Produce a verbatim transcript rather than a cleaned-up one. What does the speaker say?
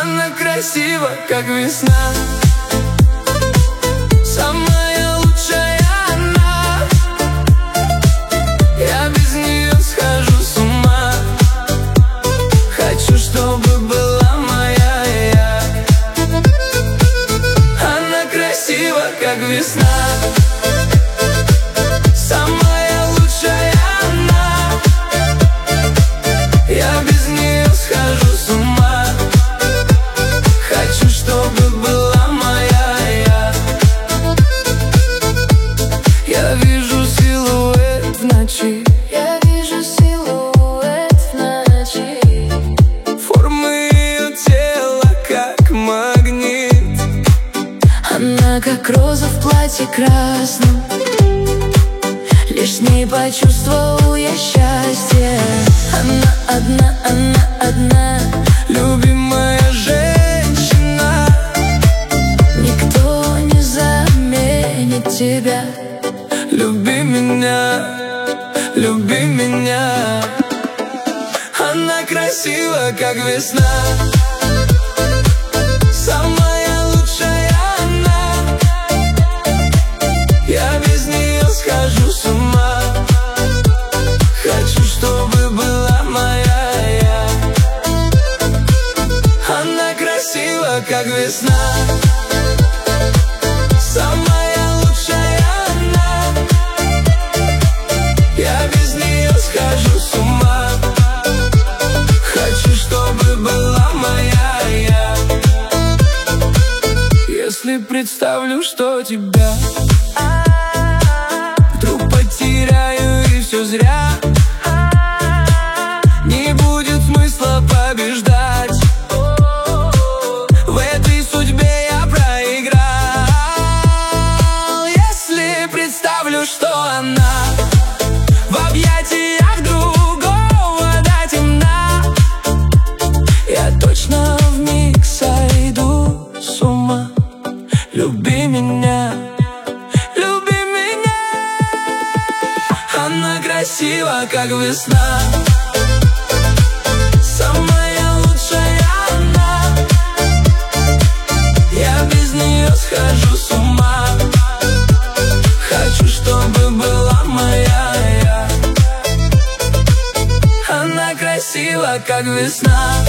Она красива, как весна. Самая лучшая она. Я без нее схожу с ума. Хочу, чтобы была моя я. Она красива, как весна. Самая лучшая она. Я без нее схожу с ума. Хочу, чтобы была моя я. Я вижу силуэт в ночи. Я вижу силуэт в ночи. Формы ее тела, как магнит. Она как роза в платье красном. Лишь с ней почувствовал я счастье. Она одна, она одна, Любимая женщина. никто не заменит тебя. Люби меня, люби меня. Она красива, как весна. Самая лучшая она. Я без нее схожу с ума. Хочу, чтобы была моя я. Она красива, как весна. Самая лучшая она. Я без нее схожу с ума. Хочу, чтобы была моя я. Если представлю, что тебя вдруг потеряю и все зря, не будет смысла побеждать. В этой судьбе я проиграл. Если представлю, что она в объятиях другого до темна, я точно вмиг сойду с ума. Люби меня, люби меня. Она красива, как весна. Самая лучшая она. Я без нее схожу с ума. Хочу, чтобы была моя я. Она красива, как весна.